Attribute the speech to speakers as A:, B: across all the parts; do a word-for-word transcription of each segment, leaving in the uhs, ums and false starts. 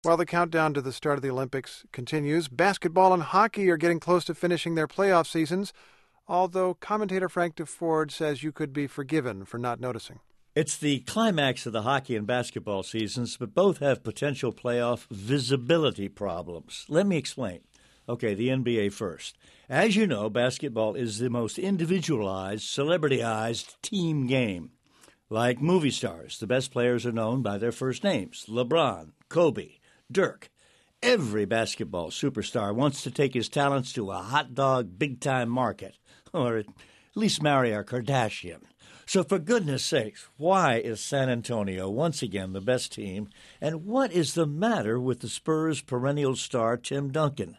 A: While the countdown to the start of the Olympics continues, basketball and hockey are getting close to finishing their playoff seasons, although commentator Frank DeFord says you could be forgiven for not noticing.
B: It's the climax of the hockey and basketball seasons, but both have potential playoff visibility problems. Let me explain. Okay, the N B A first. As you know, basketball is the most individualized, celebrityized team game. Like movie stars, the best players are known by their first names: LeBron, Kobe, Dirk. Every basketball superstar wants to take his talents to a hot dog big-time market, or at least marry a Kardashian. So for goodness sakes, why is San Antonio once again the best team, and what is the matter with the Spurs' perennial star Tim Duncan?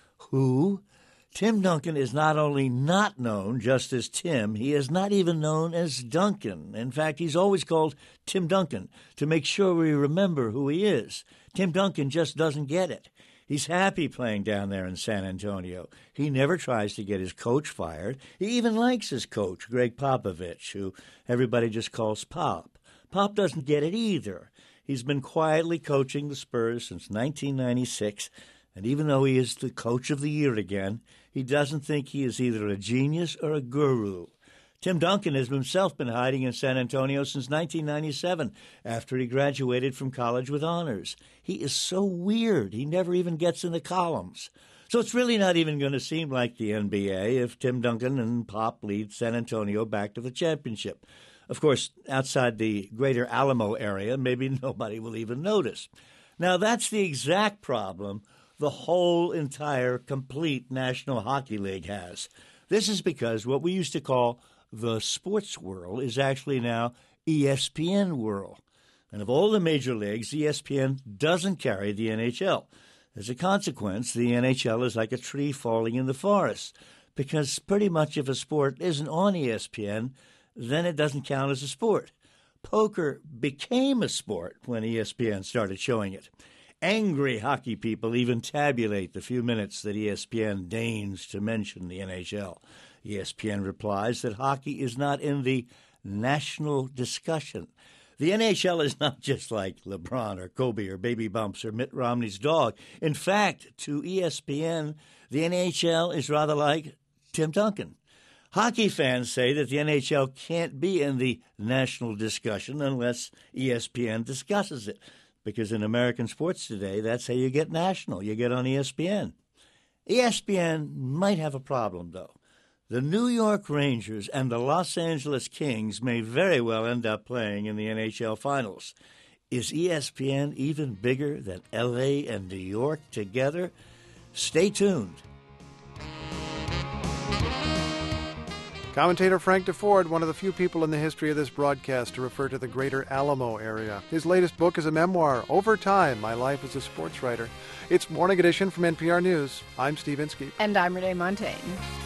B: Who? Tim Duncan is not only not known just as Tim, he is not even known as Duncan. In fact, he's always called Tim Duncan to make sure we remember who he is. Tim Duncan just doesn't get it. He's happy playing down there in San Antonio. He never tries to get his coach fired. He even likes his coach, Greg Popovich, who everybody just calls Pop. Pop doesn't get it either. He's been quietly coaching the Spurs since nineteen ninety-six, and even though he is the coach of the year again, he doesn't think he is either a genius or a guru. Tim Duncan has himself been hiding in San Antonio since nineteen ninety-seven, after he graduated from college with honors. He is so weird, he never even gets in the columns. So it's really not even going to seem like the N B A if Tim Duncan and Pop lead San Antonio back to the championship. Of course, outside the greater Alamo area, maybe nobody will even notice. Now, that's the exact problem the whole entire complete National Hockey League has. This is because what we used to call the sports world is actually now E S P N world. And of all the major leagues, E S P N doesn't carry the N H L. As a consequence, the N H L is like a tree falling in the forest, because pretty much if a sport isn't on E S P N, then it doesn't count as a sport. Poker became a sport when E S P N started showing it. Angry hockey people even tabulate the few minutes that E S P N deigns to mention the N H L. E S P N replies that hockey is not in the national discussion. The N H L is not just like LeBron or Kobe or Baby Bumps or Mitt Romney's dog. In fact, to E S P N, the N H L is rather like Tim Duncan. Hockey fans say that the N H L can't be in the national discussion unless E S P N discusses it. Because in American sports today, that's how you get national. You get on E S P N. E S P N might have a problem, though. The New York Rangers and the Los Angeles Kings may very well end up playing in the N H L Finals. Is E S P N even bigger than L A and New York together? Stay tuned.
A: Commentator Frank DeFord, one of the few people in the history of this broadcast to refer to the greater Alamo area. His latest book is a memoir, Over Time, My Life as a Sports Writer. It's Morning Edition from N P R News. I'm Steve Inskeep.
C: And I'm Renee Montagne.